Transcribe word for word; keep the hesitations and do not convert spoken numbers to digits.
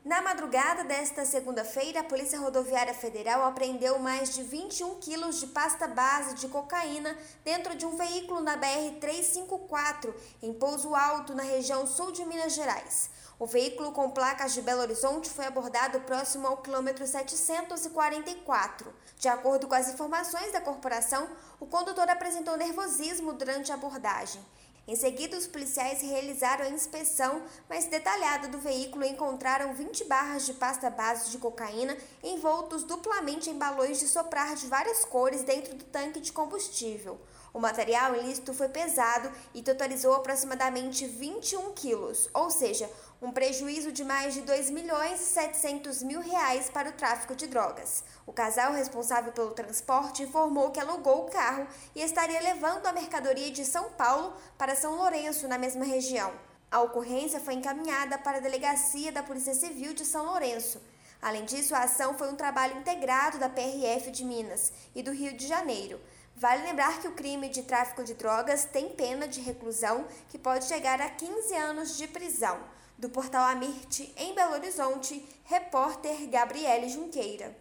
Na madrugada desta segunda-feira, a Polícia Rodoviária Federal apreendeu mais de vinte e um quilos de pasta base de cocaína dentro de um veículo na B R trezentos e cinquenta e quatro, em Pouso Alto, na região sul de Minas Gerais. O veículo com placas de Belo Horizonte foi abordado próximo ao quilômetro setecentos e quarenta e quatro. De acordo com as informações da corporação, o condutor apresentou nervosismo durante a abordagem. Em seguida, os policiais realizaram a inspeção mais detalhada do veículo e encontraram vinte barras de pasta base de cocaína envoltos duplamente em balões de soprar de várias cores dentro do tanque de combustível. O material ilícito foi pesado e totalizou aproximadamente vinte e um quilos, ou seja, um prejuízo de mais de dois milhões e setecentos mil reais para o tráfico de drogas. O casal responsável pelo transporte informou que alugou o carro e estaria levando a mercadoria de São Paulo para São Lourenço, na mesma região. A ocorrência foi encaminhada para a Delegacia da Polícia Civil de São Lourenço. Além disso, a ação foi um trabalho integrado da P R F de Minas e do Rio de Janeiro. Vale lembrar que o crime de tráfico de drogas tem pena de reclusão que pode chegar a quinze anos de prisão. Do portal Amirte, em Belo Horizonte, repórter Gabriele Junqueira.